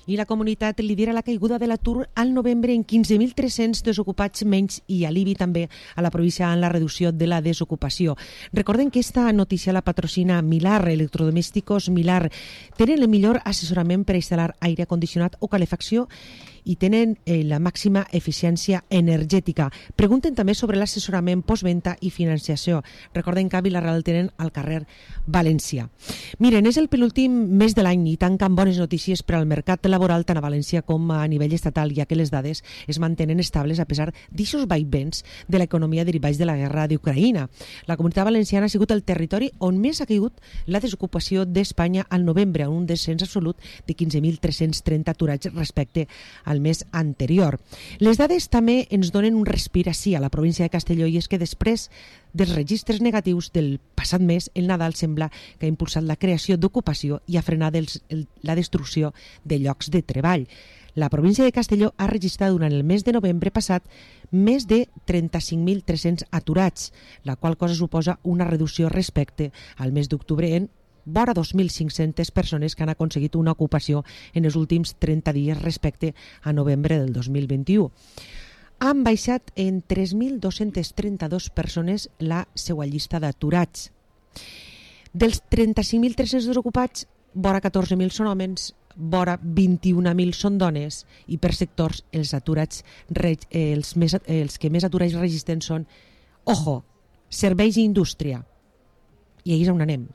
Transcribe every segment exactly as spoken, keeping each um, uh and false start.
I la comunitat lidera la caiguda de l'atur al novembre en quinze mil tres-cents desocupats menys i alivi també a la província en la reducció de la desocupació. Recorden que esta notícia la patrocina Milar, Electrodomésticos Milar. Tenen el millor assessorament per instal·lar aire condicionat o calefacció i tenen eh, la màxima eficiència energètica. Pregunten també sobre l'assessorament postventa i financiació. Recorden que a Vila-real tenen al carrer València. Miren, és el penúltim mes de l'any i tanquen bones notícies per al mercat laboral tant a València com a nivell estatal, ja que les dades es mantenen estables a pesar d'aixos vaivents de l'economia derivats de la guerra d'Ucraïna. La Comunitat Valenciana ha sigut el territori on més ha caigut la desocupació d'Espanya al novembre, amb un descens absolut de quinze mil tres-cents trenta aturats respecte al mes anterior. Les dades també ens donen un respir així a la província de Castelló, i és que després dels registres negatius del passat mes, el Nadal sembla que ha impulsat la creació d'ocupació i ha frenat els, el, la destrucció de llocs de treball. La província de Castelló ha registrat durant el mes de novembre passat més de trenta-cinc mil tres-cents aturats, la qual cosa suposa una reducció respecte al mes d'octubre en vora dos mil cinc-centes persones que han aconseguit una ocupació en els últims trenta dies respecte a novembre del dos mil vint-i-u. Han baixat en tres mil dos-cents trenta-dos persones la seva llista d'aturats. Dels trenta-cinc mil tres-cents desocupats, vora catorze mil són homes, vora vint-i-un mil són dones, i per sectors els aturats, els, més, els que més aturats registren són, ojo, serveis i indústria. I ahir és on anem.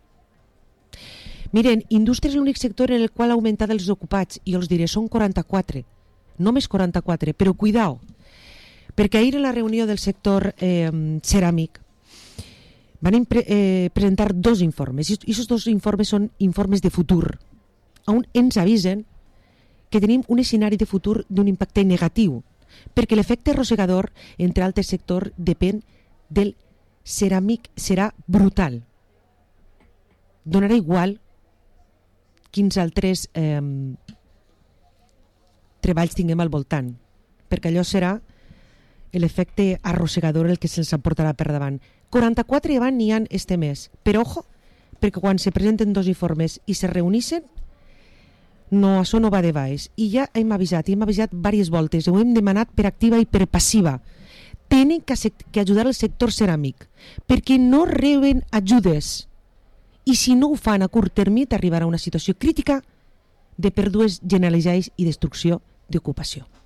Miren, indústria és l'únic sector en el qual ha augmentat els ocupats, i els diré, són quaranta-quatre, només quaranta-quatre, però cuidao, perquè ahir en la reunió del sector eh, ceràmic van impre, eh, presentar dos informes, i aquests dos informes són informes de futur, on ens avisen que tenim un escenari de futur d'un impacte negatiu, perquè l'efecte arrossegador entre altres sectors depèn del ceràmic, serà brutal. Donarà igual quins altres eh, treballs tinguem al voltant, perquè allò serà l'efecte arrossegador el que se'ls emportarà per davant. quaranta-quatre ja van n'hi ha este mes, però ojo, perquè quan se presenten dos informes i se reuneixen, no, això no va de baix. I ja hem avisat, i hem avisat diverses voltes, ho hem demanat per activa i per passiva. Tenen que, que ajudar el sector ceràmic, perquè no reben ajudes. I si no ho fan a curt termini, arribarà a una situació crítica de pèrdues generalitzades i destrucció d'ocupació.